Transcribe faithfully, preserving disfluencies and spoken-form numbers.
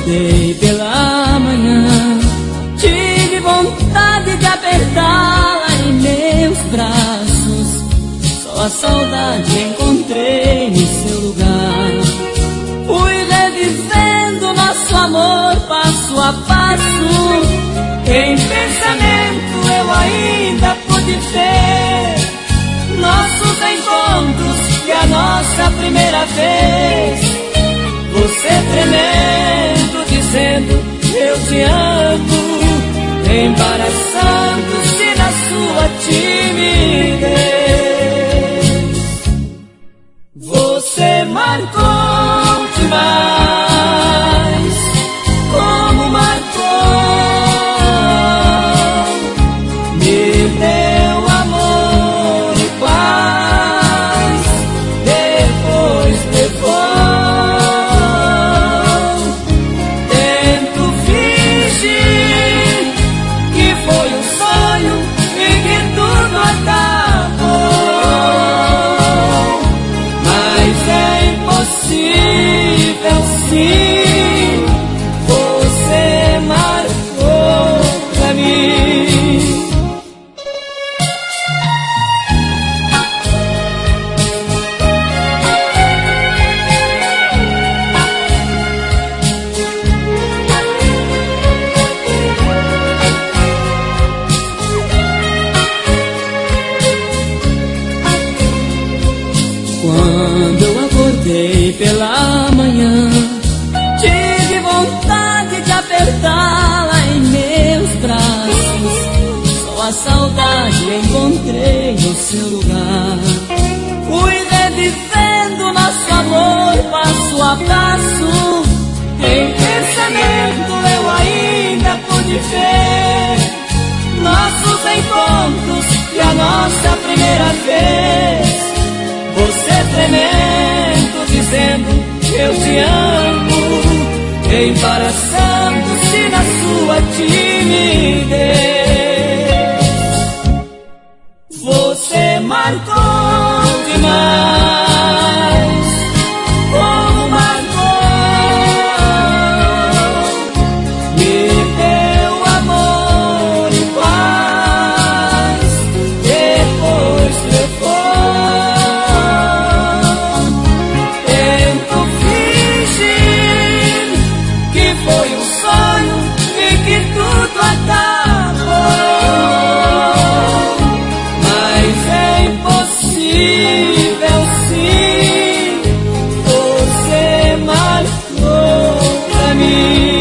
acordei pela manhã, tive vontade de apertá-la em meus braços. Só a saudade encontrei no seu lugar. Fui revivendo nosso amor passo a passo. Em pensamento eu ainda pude ver nossos encontros e a nossa primeira vez. Você tremendo, dizendo eu te amo, embaraçando-se na sua timidez. Você marcou demais, como marcou, me deu amor e paz, depois levou. Sim, você marcou pra mim. Quando eu acordei pela manhã, tive vontade de apertá-la em meus braços. Só a saudade encontrei no seu lugar. Fui revivendo nosso amor passo a passo. Em pensamento eu ainda pude ver nossos encontros e a nossa primeira vez. Você tremendo, dizendo eu te amo, embaraçando-se na sua timidez. Você marcou demais, como marcou, me deu amor e paz, depois levou. Sim, você marcou pra mim.